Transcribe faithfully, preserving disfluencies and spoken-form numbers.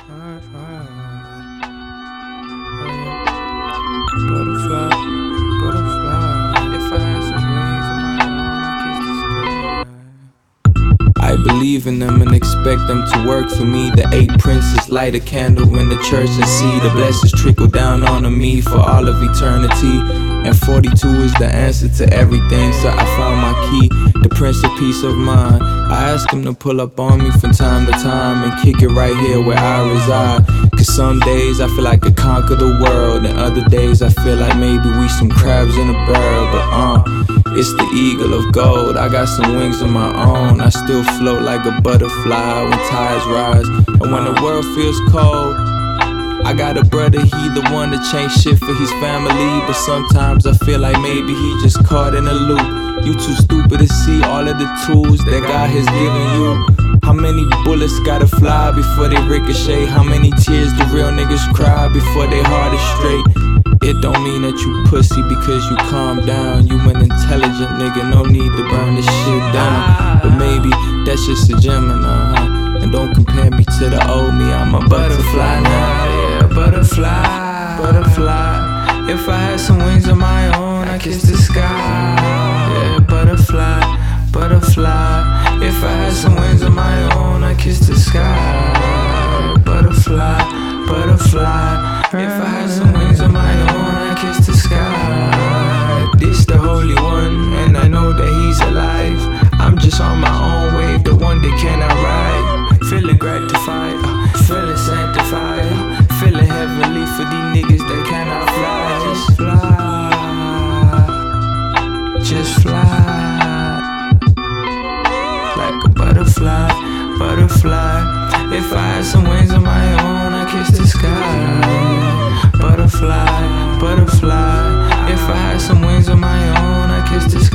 fly, fly. Butterfly, butterfly. If I had some wings of my own, I kiss the sky. I believe in them and expect them to work for me. The eight princes light a candle in the church and see the blessings trickle down onto me for all of eternity. And forty-two is the answer to everything, so I found my key, the Prince of Peace of Mind. I ask him to pull up on me from time to time and kick it right here where I reside. Cause some days I feel like I conquer the world, and other days I feel like maybe we some crabs in a barrel. But uh, it's the eagle of gold, I got some wings of my own. I still float like a butterfly when tides rise. And when the world feels cold, I got a brother, he the one that changed shit for his family. But sometimes I feel like maybe he just caught in a loop. You too stupid to see all of the tools that God has given you. How many bullets gotta fly before they ricochet? How many tears do real niggas cry before they heart is straight? It don't mean that you pussy because you calm down. You an intelligent nigga, no need to burn this shit down. But maybe that's just a Gemini, huh? And don't compare me to the old me, I'm a butterfly now. Yeah, butterfly, butterfly. If I had some wings of my own, I'd kiss the sky. Yeah, butterfly, butterfly. If I had some wings of my own, I'd kiss the sky. Butterfly, butterfly. If I had some wings of my own, I'd kiss the sky. This the Holy One, and I know that He's alive. I'm just on my own wave, the one that cannot ride. Feeling gratified, uh, feeling sanctified, uh, feeling heavenly for these niggas that cannot fly. Just fly, just fly, like a butterfly, butterfly. If I had some wings of my own, I'd kiss the sky. Butterfly, butterfly. If I had some wings of my own, I'd kiss the sky.